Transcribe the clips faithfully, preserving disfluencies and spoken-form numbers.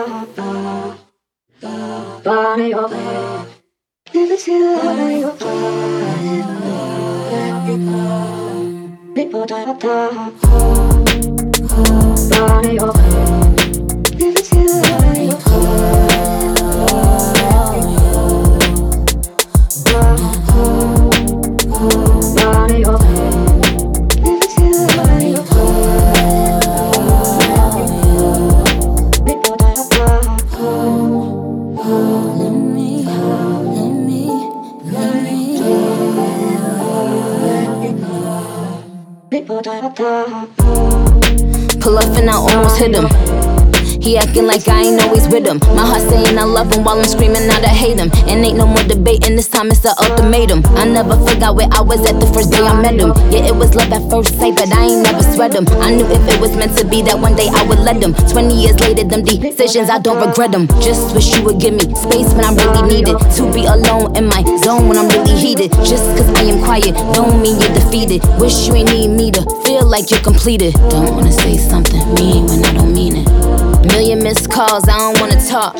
Body of it. Never till I of people die of that. Body of it. Never till I of body of it. Never till I of people die of that. Let me, let me, let me. People die of that. Pull up and I almost hit him. He acting like I ain't always with him. My heart saying I love him while I'm screaming out I hate him. And ain't no more debating, this time it's the ultimatum. I never forgot where I was at the first day I met him. Yeah, it was love at first sight, but I ain't never sweat him. I knew if it was meant to be that one day I would let him. Twenty years later, them decisions, I don't regret them. Just wish you would give me space when I really need it. To be alone in my zone when I'm really heated. Just cause I am quiet, don't mean you're defeated. Wish you ain't need me to feel like you're completed. Don't wanna say something mean when I don't mean it. Million missed calls, I don't wanna talk.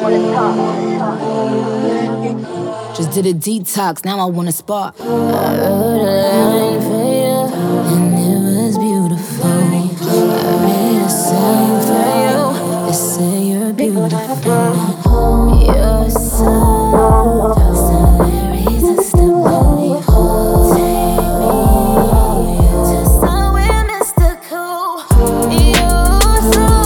Just did a detox, now I wanna spark. I wrote a line for you, and it was beautiful. I made a sign for you, they say you're beautiful. You're so, so irresistible. Take me to somewhere mystical. You're so.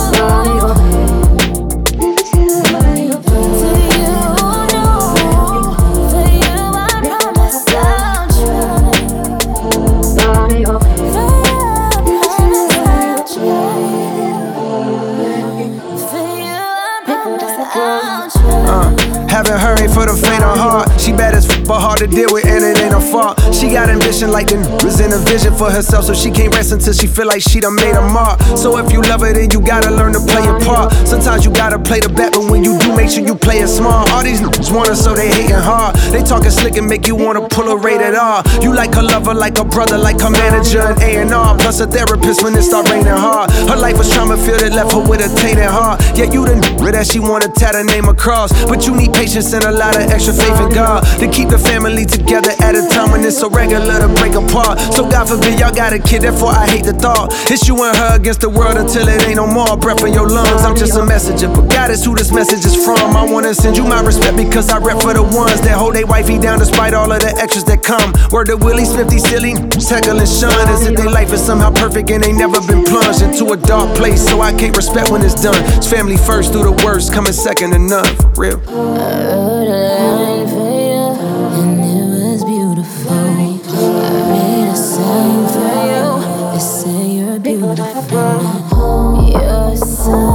Haven't hurried for the faint of heart. She bad as f, but hard to deal with, and it ain't her fault. She got ambition like the was in a vision for herself, so she can't rest until she feel like she done made a mark. So if you love her, then you gotta learn to play your part. Sometimes you gotta play the bet, but when you do, make sure you play it smart. All these niggas want her, so they hating hard. They talking slick and make you wanna pull a rated R. You like her lover, like her brother, like her manager and A and R. Plus a therapist when it start raining hard. Her life was trauma filled, it left her with a tainted heart. Yeah, you the nigga that she wanna tat her name across, but you need patience and a lot of extra faith in God to keep the family together at a time when it's so regular to break apart. So God forbid y'all got a kid, therefore I hate the thought. It's you and her against the world until it ain't no more breath in your lungs. I'm just a messenger, but God is who this message is from. I wanna send you my respect because I rep for the ones that hold they wifey down despite all of the extras that come. Word to Willie Smith, these silly heckle and shun as if their life is somehow perfect and they never been plunged into a dark place. So I can't respect when it's done. It's family first through the worst, coming second to none, for real. I wrote a line for you, and it was beautiful. I made a sign for you, they say you're beautiful. You're so